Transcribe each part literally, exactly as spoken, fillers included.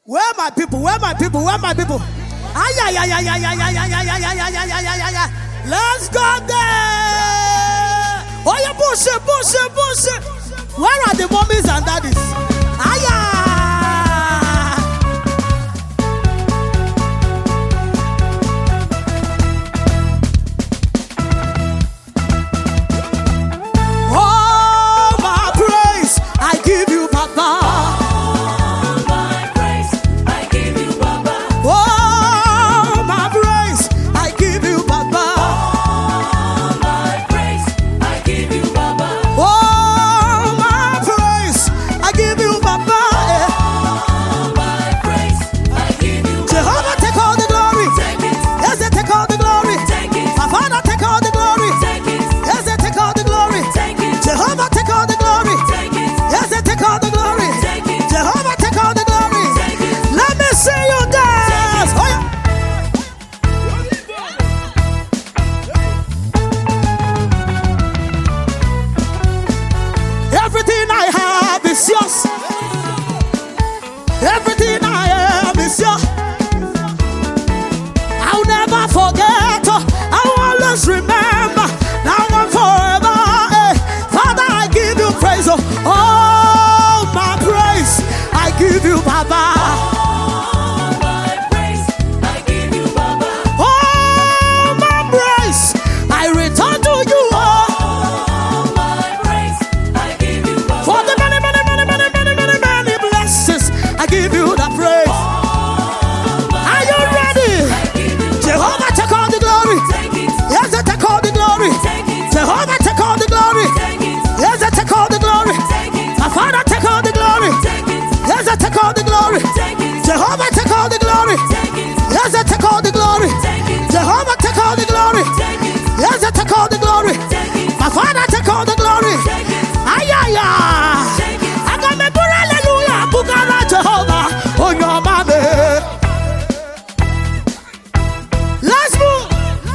Where are my people? Where are my people? Where are my people? Ay, ay, ay, ay, ay, ay, ay, ay, ay, ay, ay, ay, ay, ay, ay, ay. Let's go there. Oh, yeah, push it, push it, push it. Where are the mommies and daddies? Ay, ay. Oh, my praise, I give you, Papa. Everything I am is yours. I'll never forget. I'll always remember. Now and forever. Hey, Father, I give you praise. Oh, my praise, I give you, Baba. All my praise, I give you, Baba. Oh, my praise, I return to you. All my praise, I give you, Baba. For the many, many, many, many, many, many, many blessings, I give you the praise. Are you ready? Jehovah, take all the glory. Yes, take all the glory. Jehovah, take all the glory. Yes, take all the glory. My Father, take all the glory. Yes, take all the glory. Jehovah, take all the glory. Yes, take all the glory. Jehovah, take all the glory. Yes, take all the glory. My Father, take all the glory. Ay, ay, ay. I got me put hallelujah. Bugara Jehovah. Oh, your mommy. Let's move.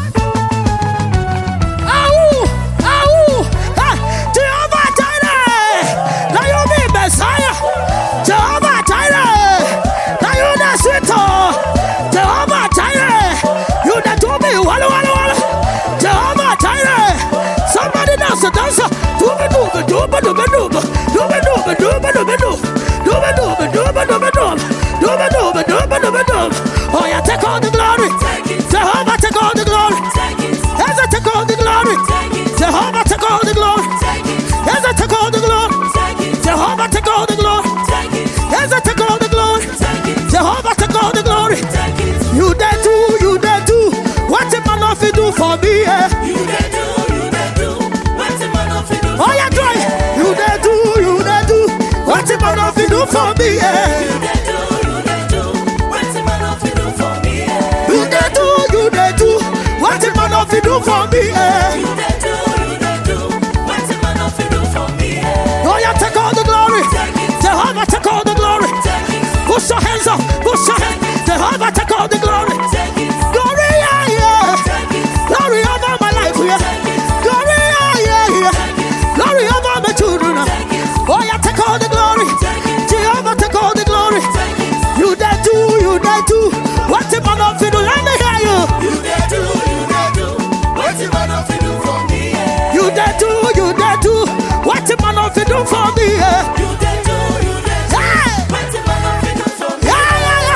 Ow, ow. Hey, Jehovah Jireh. Now you be Messiah. Jehovah Jireh. Now you the sweet. Jehovah Jireh. You the do me. Walla, walla, walla. Jehovah Jireh. Somebody dance a dancer. Do me, do me, do me, do me, do me. Do me, do me, do me, do me, do me. Do me, do me, do me, do me, do me. Do me, do me, do me, do me, do me. Oh, yeah, take all the glory. Jehovah, take all the glory. Yes, I take all the glory. Jehovah, take all the glory. Yes, I take all the glory. Jehovah, take all the glory. Yes, I take all the glory. Jehovah, take all the glory. You dare do, you dare do. What a man of you do for me, eh? You dare do, you dare do. What a man of you do. Oh, yeah, try. You dare do, you dare do. What a man of you do for me, eh? You dare do, you dare do. What a man of you do for me, eh? You dare do, you dare do. What a man of you do for me, eh? You dare do, you dare do. What a man of you do for me, eh? Oh, yeah, take all the glory. Jehovah, take all the glory. Push your hands up, push your hands. Jehovah, take all the glory. Glory, yeah, yeah. Glory over my life, yeah. Glory, yeah, yeah, yeah. Glory over my children. Oh, yeah, take all the glory. Jehovah, take all the glory. You dare do, you dare do. What a man of you do, let me hear you. You dare do, you dare do. What a man of you do for me, eh? You dare do, you dare do. What a man of you do for me, eh? You dare do, you dare do. Hey! What a man of you do for me, Yeah, yeah,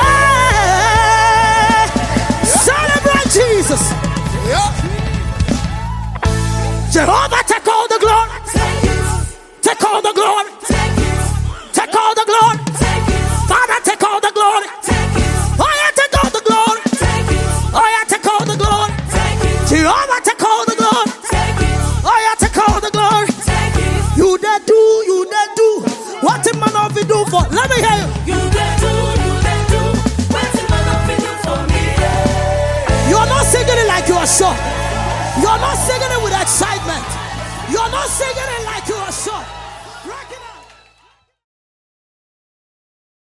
yeah, yeah. Celebrate Jesus. Jehovah, take all the glory. take it, Take all the glory. take it, Take all the glory. take it, Father, take all the glory. take it, Oh, yeah, take all the glory. take it, Oh, yeah, take all the glory. take it, Jehovah, take all the glory. take it, Oh, yeah, take all the glory. take it. You dare do, you dare do. What a man of you do for? Let me hear you. You dare do, you dare do. What a man of you do for me, eh? You're not singing it like you are sure. You're not singing it with excitement. You're not singing it like you are sure.